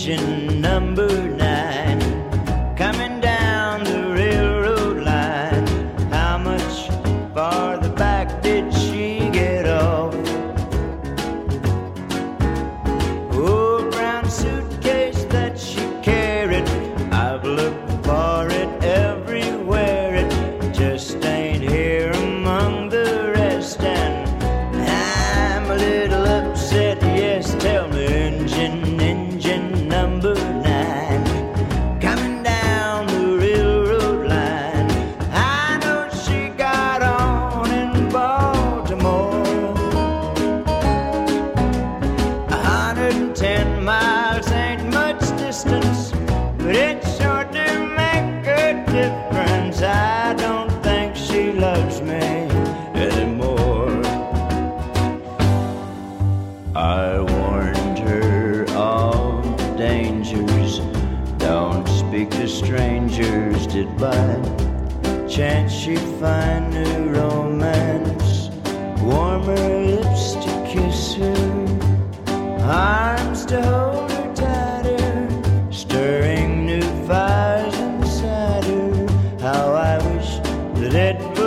engine number 9 coming down the railroad line. How much farther back did she get off? Oh, brown suitcase that she carried, I've looked for it everywhere. It just ain't here among the rest, and I'm a little upset. Yes, tell me, engine number 9 coming down the railroad line. I know she got on in Baltimore. 110 miles ain't much distance, but it sure do make a difference. I don't think she loves me anymore. I warned her of dangers, don't speak to strangers. Did by chance she find new romance, warmer lips to kiss her, arms to hold her tighter, stirring new fires inside her? How I wish that it